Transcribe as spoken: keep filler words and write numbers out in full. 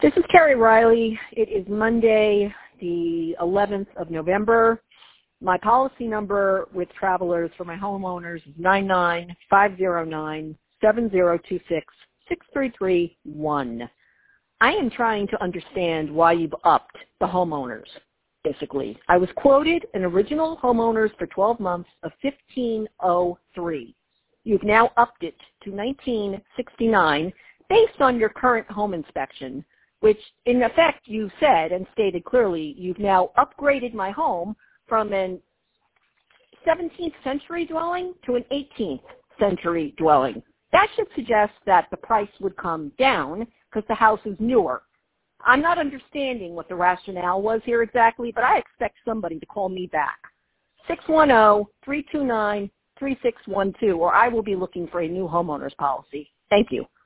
This is Carrie Riley. It is Monday, the eleventh of November. My policy number with Travelers for my homeowners is nine nine five zero nine seven zero two six six three three one. I am trying to understand why you've upped the homeowners, basically. I was quoted an original homeowners for twelve months of fifteen oh three. You've now upped it to nineteen sixty-nine based on your current home inspection, which in effect you said and stated clearly you've now upgraded my home from an seventeenth century dwelling to an eighteenth century dwelling. That should suggest that the price would come down because the house is newer. I'm not understanding what the rationale was here exactly, but I expect somebody to call me back. six one zero, three two nine, three six one two, or I will be looking for a new homeowner's policy. Thank you.